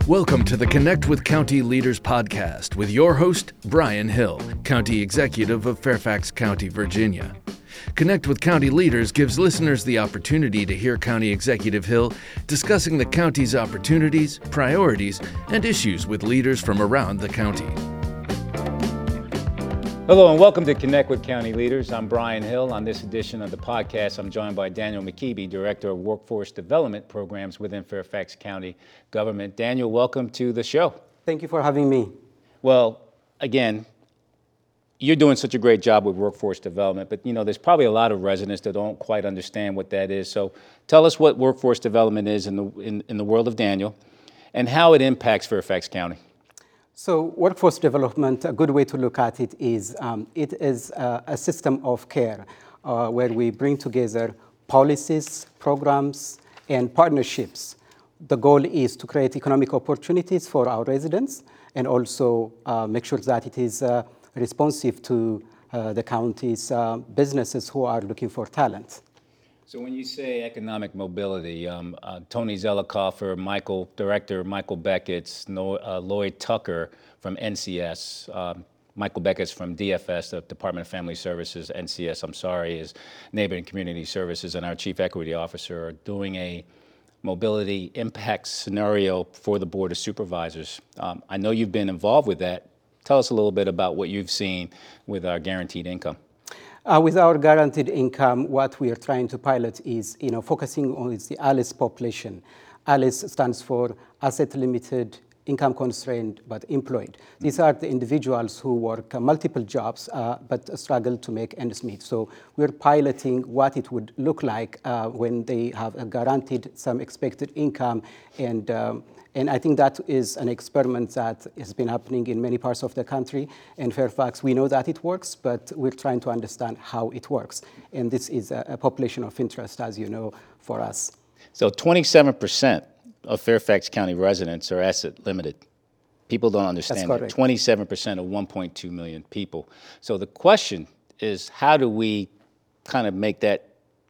Welcome to the Connect with County Leaders podcast with your host, Brian Hill, County Executive of Fairfax County, Virginia. Connect with County Leaders gives listeners the opportunity to hear County Executive Hill discussing the county's opportunities, priorities, and issues with leaders from around the county. Hello and welcome to Connect with County Leaders. I'm Brian Hill. On this edition of the podcast, I'm joined by Daniel McKeeby, Director of Workforce Development Programs within Fairfax County Government. Daniel, welcome to the show. Thank you for having me. Well, again, you're doing such a great job with workforce development, but there's probably a lot of residents that don't quite understand what that is. So tell us what workforce development is in the world of Daniel and how it impacts Fairfax County. So workforce development, a good way to look at it is a system of care where we bring together policies, programs, and partnerships. The goal is to create economic opportunities for our residents and also make sure that it is responsive to the county's businesses who are looking for talent. So when you say economic mobility, Tony Zelikofer, Director Michael Beckett's, Lloyd Tucker from NCS, Michael Beckett's from DFS, the Department of Family Services, NCS, is Neighbor and Community Services, and our Chief Equity Officer are doing a mobility impact scenario for the Board of Supervisors. I know you've been involved with that. Tell us a little bit about what you've seen with our guaranteed income. With our guaranteed income, what we are trying to pilot is, focusing on the ALICE population. ALICE stands for Asset Limited, Income Constrained, but Employed. These are the individuals who work multiple jobs, but struggle to make ends meet. So we're piloting what it would look like when they have guaranteed some expected income, and I think that is an experiment that has been happening in many parts of the country. In Fairfax, we know that it works, but we're trying to understand how it works. And this is a population of interest, as you know, for us. So 27% of Fairfax County residents are asset limited. People don't understand that. 27% of 1.2 million people. So the question is, how do we kind of make that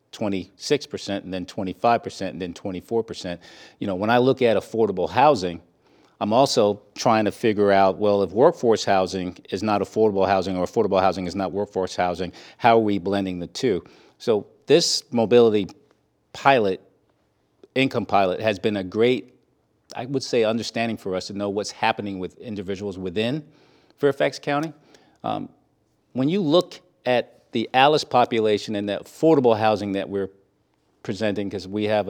26% and then 25% and then 24%. When I look at affordable housing, I'm also trying to figure out, well, if workforce housing is not affordable housing or affordable housing is not workforce housing, how are we blending the two? So this mobility pilot, income pilot, has been a great, I would say, understanding for us to know what's happening with individuals within Fairfax County. When you look at the ALICE population and the affordable housing that we're presenting, because we have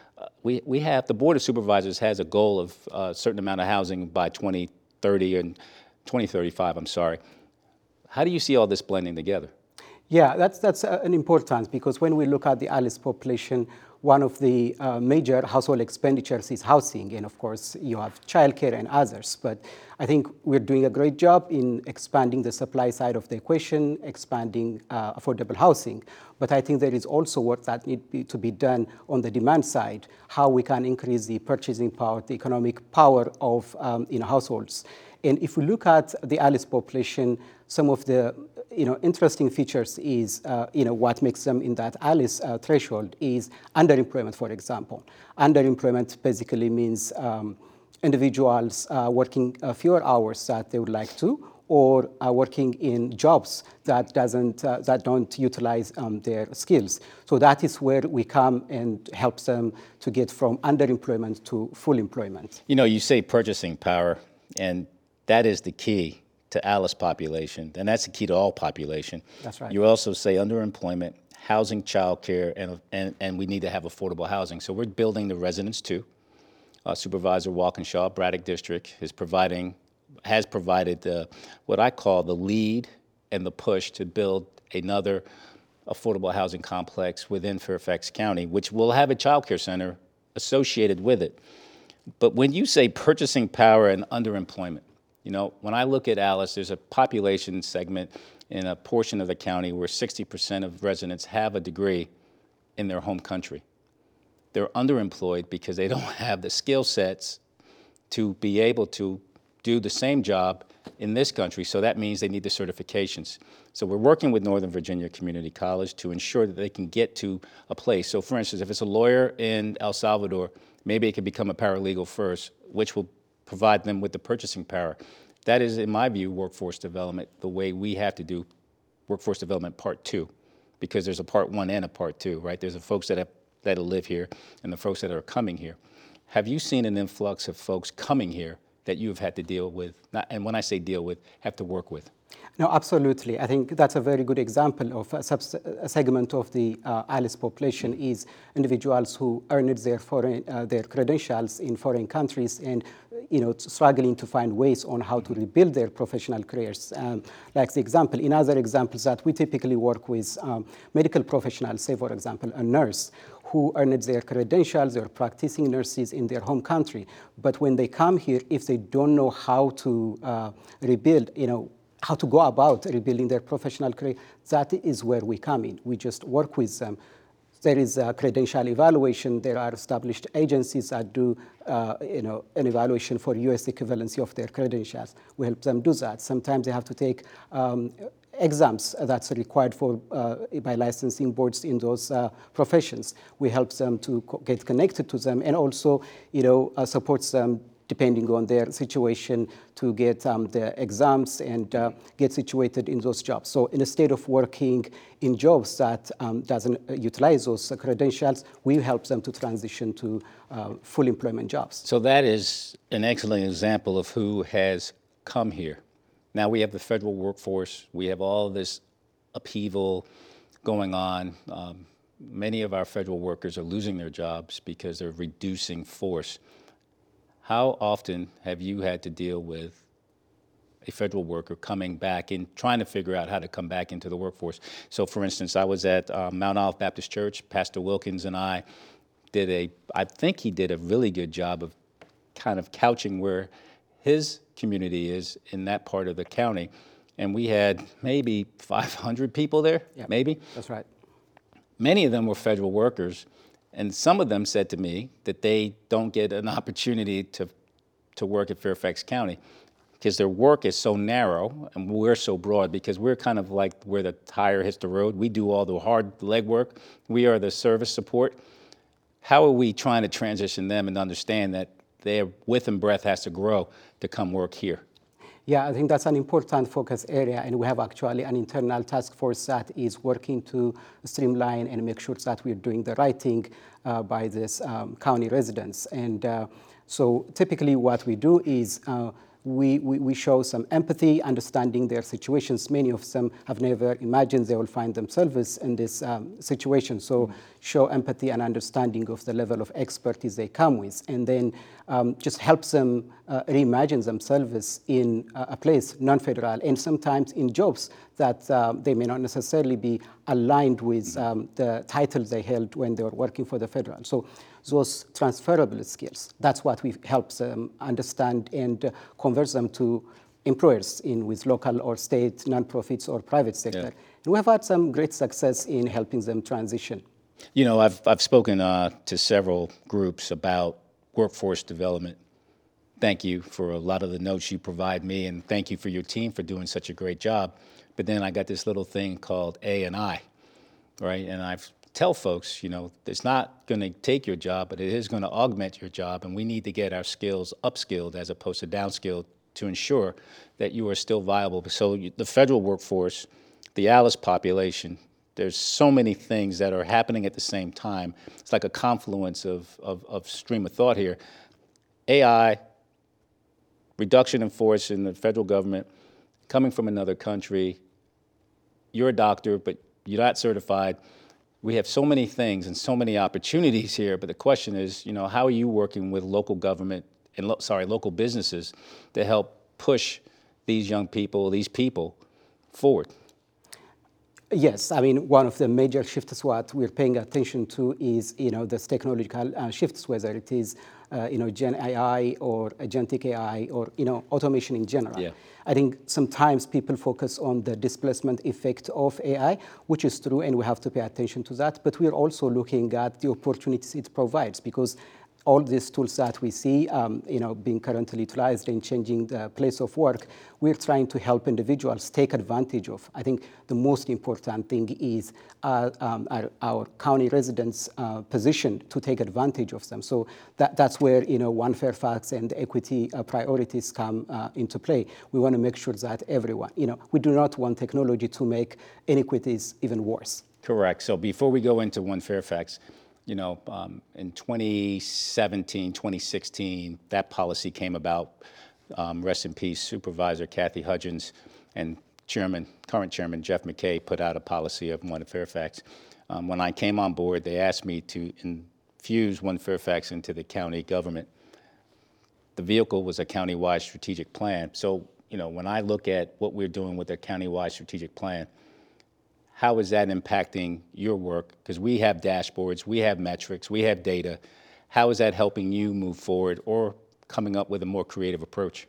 the Board of Supervisors has a goal of a certain amount of housing by 2030 and 2035. How do you see all this blending together? Yeah, that's an important, because when we look at the ALICE population, one of the major household expenditures is housing, and of course you have childcare and others. But I think we're doing a great job in expanding the supply side of the equation, expanding affordable housing. But I think there is also work that needs to be done on the demand side, how we can increase the purchasing power, the economic power of households. And if we look at the ALICE population, some of the interesting features is what makes them in that ALICE threshold is underemployment, for example. Underemployment basically means individuals working fewer hours that they would like to, or working in jobs that don't utilize their skills. So that is where we come and help them to get from underemployment to full employment. You say purchasing power, and that is the key to ALICE population, and that's the key to all population. That's right. You also say underemployment, housing, childcare, and we need to have affordable housing. So we're building the residents too. Supervisor Walkinshaw, Braddock District, has provided what I call the lead and the push to build another affordable housing complex within Fairfax County, which will have a childcare center associated with it. But when you say purchasing power and underemployment, when I look at ALICE, there's a population segment in a portion of the county where 60% of residents have a degree in their home country. They're underemployed because they don't have the skill sets to be able to do the same job in this country, so that means they need the certifications. So we're working with Northern Virginia Community College to ensure that they can get to a place. So for instance, if it's a lawyer in El Salvador, maybe it could become a paralegal first, which will provide them with the purchasing power. That is, in my view, workforce development, the way we have to do workforce development part 2, because there's a part 1 and a part 2, right? There's the folks that live here and the folks that are coming here. Have you seen an influx of folks coming here that you've had to deal with, and when I say deal with, have to work with? No, absolutely. I think that's a very good example of a segment of the ALICE population is individuals who earned their credentials in foreign countries and struggling to find ways on how to rebuild their professional careers. Like the example, in other examples that we typically work with medical professionals, say for example a nurse who earned their credentials, they're practicing nurses in their home country, but when they come here, if they don't know how to rebuild, how to go about rebuilding their professional career, that is where we come in. We just work with them. There is a credential evaluation. There are established agencies that do an evaluation for US equivalency of their credentials. We help them do that. Sometimes they have to take exams that's required by licensing boards in those professions. We help them to get connected to them and also support them depending on their situation to get the exams and get situated in those jobs. So instead of working in jobs that doesn't utilize those credentials, we help them to transition to full employment jobs. So that is an excellent example of who has come here. Now we have the federal workforce. We have all this upheaval going on. Many of our federal workers are losing their jobs because they're reducing force. How often have you had to deal with a federal worker coming back and trying to figure out how to come back into the workforce? So for instance, I was at Mount Olive Baptist Church. Pastor Wilkins and I I think he did a really good job of kind of couching where his community is in that part of the county. And we had maybe 500 people there, maybe? That's right. Many of them were federal workers. And some of them said to me that they don't get an opportunity to work at Fairfax County because their work is so narrow and we're so broad, because we're kind of like where the tire hits the road. We do all the hard legwork. We are the service support. How are we trying to transition them and understand that their width and breadth has to grow to come work here? Yeah, I think that's an important focus area, and we have actually an internal task force that is working to streamline and make sure that we're doing the right thing by this county residents. And so typically what we do is we show some empathy, understanding their situations. Many of them have never imagined they will find themselves in this situation. So show empathy and understanding of the level of expertise they come with, and then just helps them reimagine themselves in a place, non-federal, and sometimes in jobs that they may not necessarily be aligned with the title they held when they were working for the federal. So those transferable skills, that's what we help them understand and convert them to employers with local or state nonprofits or private sector. Yeah. And we've had some great success in helping them transition. I've spoken to several groups about workforce development. Thank you for a lot of the notes you provide me, and thank you for your team for doing such a great job. But then I got this little thing called A&I, right? And I've tell folks, it's not going to take your job, but it is going to augment your job, and we need to get our skills upskilled as opposed to downskilled to ensure that you are still viable. So the federal workforce, the ALICE population, there's so many things that are happening at the same time. It's like a confluence of stream of thought here. AI, reduction in force in the federal government, coming from another country, you're a doctor, but you're not certified. We have so many things and so many opportunities here, but the question is, how are you working with local government and local businesses to help push these young people, these people forward? Yes, I mean, one of the major shifts what we're paying attention to is, this technological shifts, whether it is, Gen AI or agentic AI or, automation in general. Yeah. I think sometimes people focus on the displacement effect of AI, which is true, and we have to pay attention to that. But we're also looking at the opportunities it provides, because all these tools that we see, being currently utilized in changing the place of work, we're trying to help individuals take advantage of. I think the most important thing is our county residents' position to take advantage of them. So that's where One Fairfax and the equity priorities come into play. We want to make sure that everyone, we do not want technology to make inequities even worse. Correct. So before we go into One Fairfax, in 2017, 2016, that policy came about. Rest in peace, Supervisor Kathy Hudgens and current Chairman Jeff McKay put out a policy of One Fairfax. When I came on board, they asked me to infuse One Fairfax into the county government. The vehicle was a county-wide strategic plan. So, when I look at what we're doing with the county-wide strategic plan, how is that impacting your work? Because we have dashboards, we have metrics, we have data. How is that helping you move forward or coming up with a more creative approach?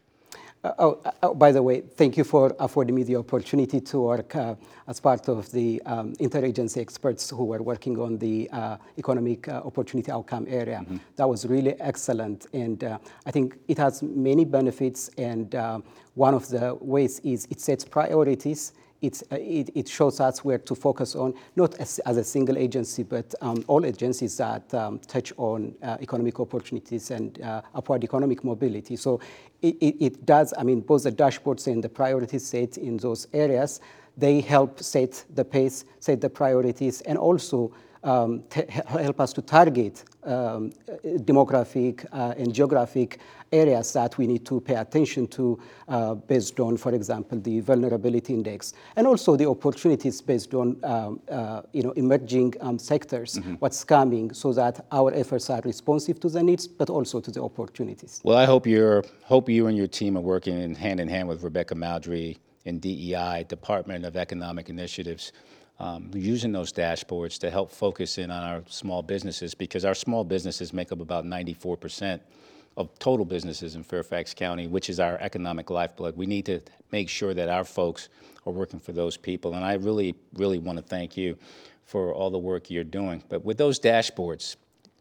By the way, thank you for affording me the opportunity to work as part of the interagency experts who were working on the economic opportunity outcome area. Mm-hmm. That was really excellent, and I think it has many benefits, and one of the ways is it sets priorities. It shows us where to focus on, not as a single agency, but all agencies that touch on economic opportunities and upward economic mobility. So it does, both the dashboards and the priorities set in those areas, they help set the pace, set the priorities, and also help us to target demographic and geographic areas that we need to pay attention to based on, for example, the vulnerability index, and also the opportunities based on emerging sectors, mm-hmm. what's coming, so that our efforts are responsive to the needs, but also to the opportunities. Well, I hope you and your team are working in hand with Rebecca Maldry in DEI, Department of Economic Initiatives, using those dashboards to help focus in on our small businesses, because our small businesses make up about 94% of total businesses in Fairfax County, which is our economic lifeblood. We need to make sure that our folks are working for those people. And I really, really want to thank you for all the work you're doing. But with those dashboards,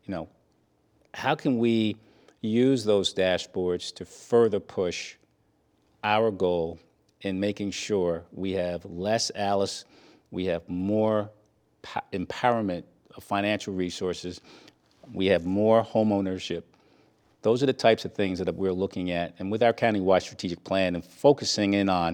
how can we use those dashboards to further push our goal in making sure we have less Alice, we have more empowerment of financial resources, we have more home ownership? Those are the types of things that we're looking at. And with our county-wide strategic plan and focusing in on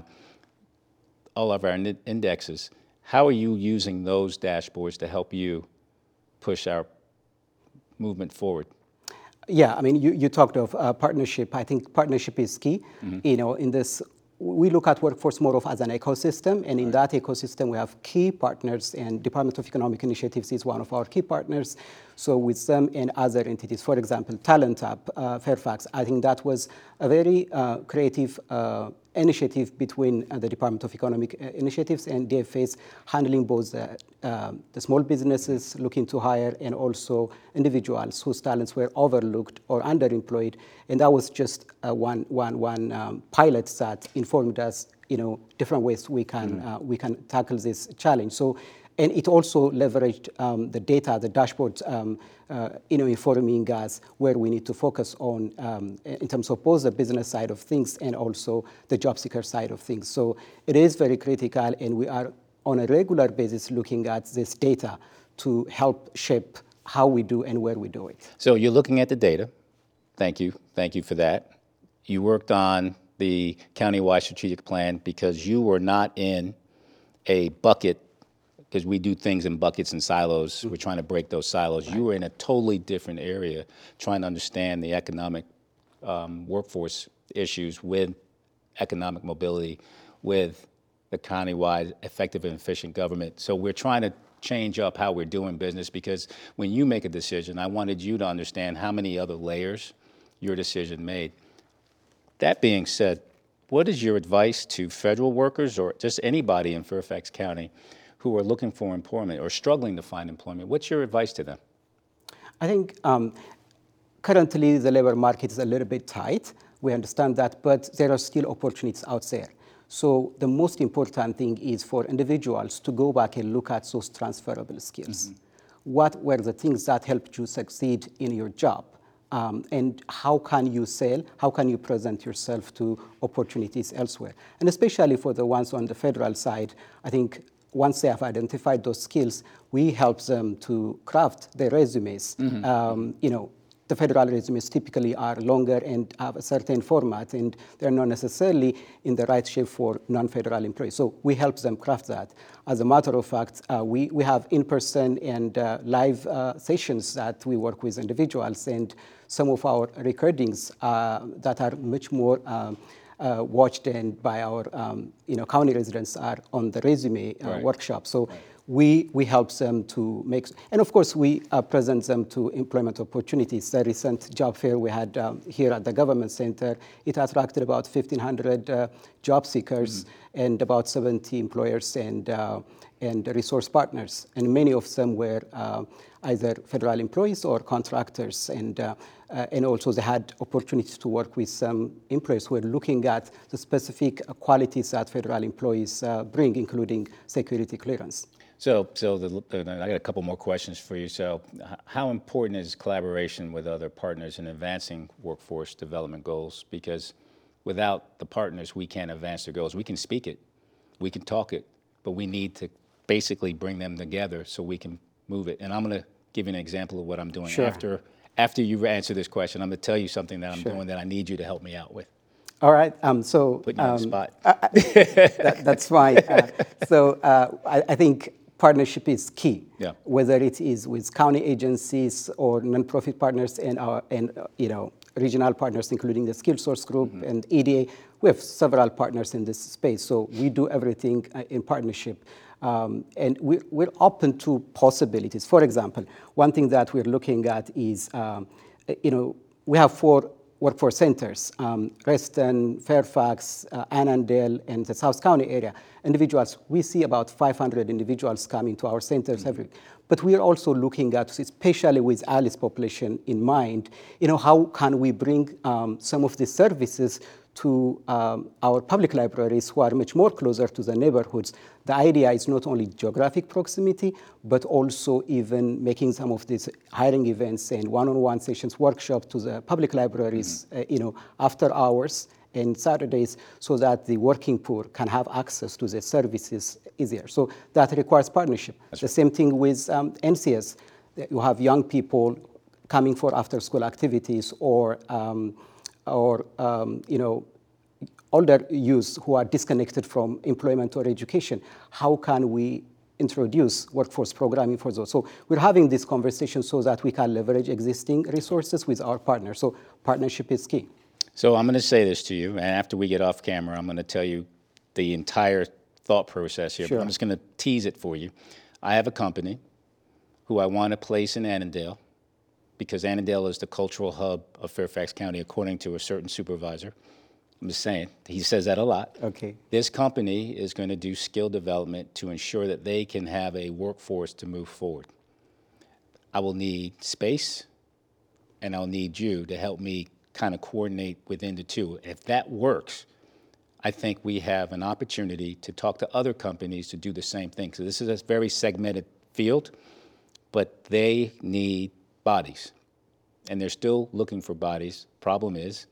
all of our indexes, how are you using those dashboards to help you push our movement forward? Yeah, you talked of partnership. I think partnership is key. Mm-hmm. In this, we look at workforce more of as an ecosystem, and in that ecosystem we have key partners, and Department of Economic Initiatives is one of our key partners. So with them and other entities, for example, Talent Hub, Fairfax, I think that was a very creative initiative between the Department of Economic Initiatives and DFAs, handling both the small businesses looking to hire and also individuals whose talents were overlooked or underemployed. And that was just one pilot that informed us, different ways we can tackle this challenge. So, and it also leveraged the data, the dashboards, informing us where we need to focus on in terms of both the business side of things and also the job seeker side of things. So it is very critical, and we are on a regular basis looking at this data to help shape how we do and where we do it. So you're looking at the data. Thank you for that. You worked on the countywide strategic plan because you were not in a bucket, because we do things in buckets and silos. Mm-hmm. We're trying to break those silos. Right. You were in a totally different area trying to understand the economic workforce issues with economic mobility, with the countywide effective and efficient government. So we're trying to change up how we're doing business, because when you make a decision, I wanted you to understand how many other layers your decision made. That being said, what is your advice to federal workers or just anybody in Fairfax County who are looking for employment or struggling to find employment? What's your advice to them? I think currently the labor market is a little bit tight. We understand that, but there are still opportunities out there. So the most important thing is for individuals to go back and look at those transferable skills. Mm-hmm. What were the things that helped you succeed in your job? and how can you sell, how can you present yourself to opportunities elsewhere. And especially for the ones on the federal side, I think once they have identified those skills, we help them to craft their resumes. The federal resumes typically are longer and have a certain format, and they're not necessarily in the right shape for non-federal employees. So we help them craft that. As a matter of fact, we have in-person and live sessions that we work with individuals, and some of our recordings that are much more watched and by our county residents are on the resume workshop. So we help them to make, and of course we present them to employment opportunities. The recent job fair we had here at the Government Center, it attracted about 1,500 job seekers and about 70 employers and resource partners. And many of them were either federal employees or contractors, and also they had opportunities to work with some employers who were looking at the specific qualities that federal employees bring, including security clearance. So I got a couple more questions for you. So how important is collaboration with other partners in advancing workforce development goals? Because without the partners, we can't advance the goals. We can speak it, we can talk it, but we need to basically bring them together so we can move it. And I'm going to give you an example of what I'm doing. Sure. After you answer this question, I'm going to tell you something that I'm doing that I need you to help me out with. All right. So put you on the spot. That's fine. I think partnership is key. Yeah. Whether it is with county agencies or nonprofit partners and regional partners, including the SkillSource Group and EDA, we have several partners in this space. So we do everything in partnership. And we're open to possibilities. For example, one thing that we're looking at is, we have 4 workforce centers, Reston, Fairfax, Annandale, and the South County area. Individuals, we see about 500 individuals coming to our centers every week. But we are also looking at, especially with ALICE population in mind, how can we bring some of the services to our public libraries who are much more closer to the neighborhoods. The idea is not only geographic proximity, but also even making some of these hiring events and one-on-one sessions, workshops to the public libraries, after hours and Saturdays, so that the working poor can have access to the services easier. So that requires partnership. The same thing with NCS. You have young people coming for after-school activities or older youth who are disconnected from employment or education. How can we introduce workforce programming for those? So we're having this conversation so that we can leverage existing resources with our partners. So partnership is key. So I'm going to say this to you, and after we get off camera, I'm going to tell you the entire thought process here. Sure. But I'm just going to tease it for you. I have a company who I want to place in Annandale, because Annandale is the cultural hub of Fairfax County, according to a certain supervisor. I'm just saying, he says that a lot. Okay. This company is going to do skill development to ensure that they can have a workforce to move forward. I will need space, and I'll need you to help me kind of coordinate within the two. If that works, I think we have an opportunity to talk to other companies to do the same thing. So this is a very segmented field, but they need bodies, and they're still looking for bodies. Problem is,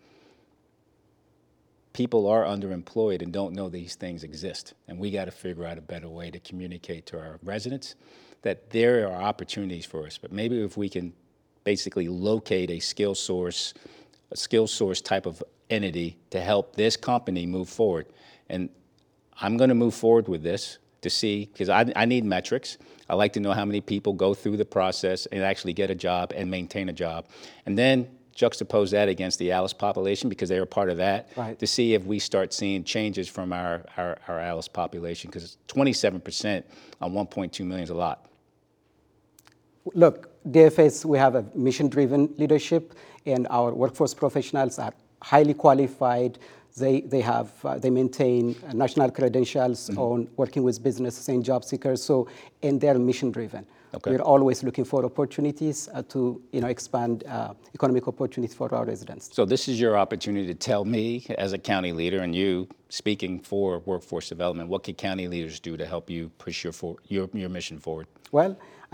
people are underemployed and don't know these things exist, and we got to figure out a better way to communicate to our residents that there are opportunities for us. But maybe if we can basically locate a skill source type of entity to help this company move forward. And I'm going to move forward with this to see, because I need metrics. I like to know how many people go through the process and actually get a job and maintain a job. And then juxtapose that against the ALICE population, because they are part of that, right, to see if we start seeing changes from our ALICE population, because 27% on 1.2 million is a lot. Look, DFS, we have a mission-driven leadership, and our workforce professionals are highly qualified. They maintain national credentials on working with businesses and job seekers. And they're mission-driven. Okay. We're always looking for opportunities to expand economic opportunities for our residents. So this is your opportunity to tell me, as a county leader, and you speaking for workforce development, what can county leaders do to help you push your mission forward? Well,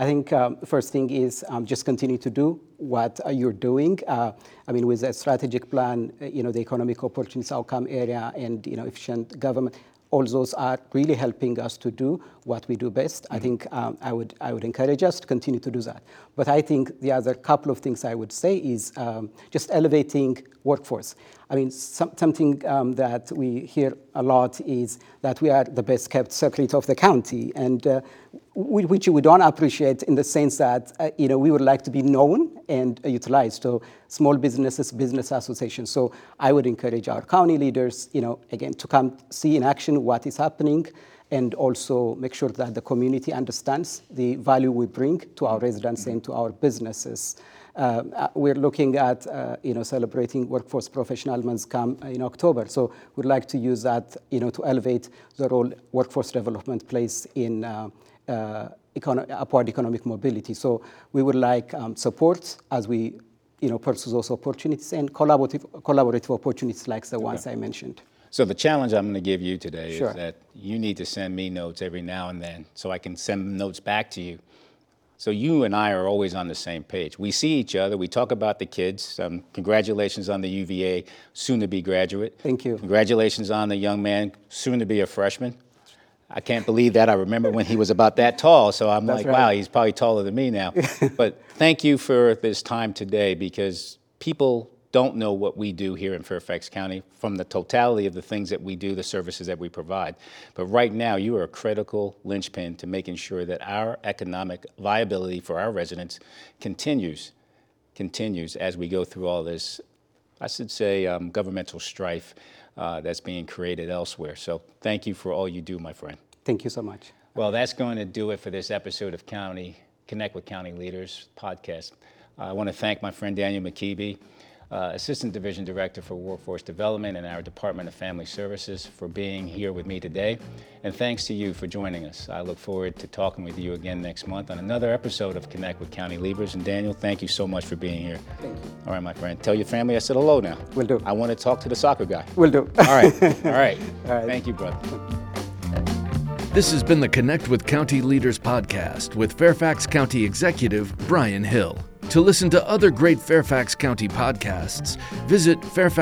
I think first thing is just continue to do what you're doing. With a strategic plan, the economic opportunities outcome area and, efficient government, all those are really helping us to do what we do best. I think I would encourage us to continue to do that. But I think the other couple of things I would say is just elevating workforce. Something that we hear a lot is that we are the best kept secret of the county, and which we don't appreciate in the sense that we would like to be known and utilized. So small businesses, business associations. So I would encourage our county leaders, again, to come see in action what is happening, and also make sure that the community understands the value we bring to our residents and to our businesses. We're looking at celebrating Workforce Professional Month come in October. So we'd like to use that to elevate the role workforce development plays in upward economic mobility. So we would like support as we pursue those opportunities, and collaborative opportunities like the ones I mentioned. So the challenge I'm going to give you today Sure. is that you need to send me notes every now and then so I can send notes back to you. So you and I are always on the same page. We see each other. We talk about the kids. Congratulations on the UVA soon-to-be graduate. Thank you. Congratulations on the young man, soon-to-be a freshman. I can't believe that. I remember when he was about that tall, so I'm That's like, right. wow, he's probably taller than me now. But thank you for this time today, because people don't know what we do here in Fairfax County from the totality of the things that we do, the services that we provide. But right now, you are a critical linchpin to making sure that our economic viability for our residents continues as we go through all this, I should say, governmental strife that's being created elsewhere. So thank you for all you do, my friend. Thank you so much. Well, that's going to do it for this episode of Connect with County Leaders podcast. I want to thank my friend Daniel McKeeby, Assistant Division Director for Workforce Development in our Department of Family Services, for being here with me today. And thanks to you for joining us. I look forward to talking with you again next month on another episode of Connect with County Leaders. And Daniel, thank you so much for being here. Thank you. All right, my friend. Tell your family I said hello now. Will do. I want to talk to the soccer guy. Will do. All right. All right. All right. Thank you, brother. This has been the Connect with County Leaders podcast with Fairfax County Executive Brian Hill. To listen to other great Fairfax County podcasts, visit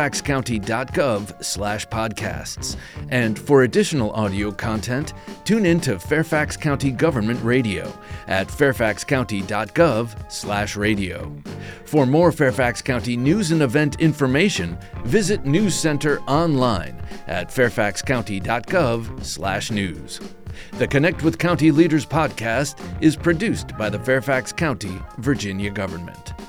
fairfaxcounty.gov/podcasts. And for additional audio content, tune in to Fairfax County Government Radio at fairfaxcounty.gov/radio. For more Fairfax County news and event information, visit News Center online at fairfaxcounty.gov/news. The Connect with County Leaders podcast is produced by the Fairfax County, Virginia government.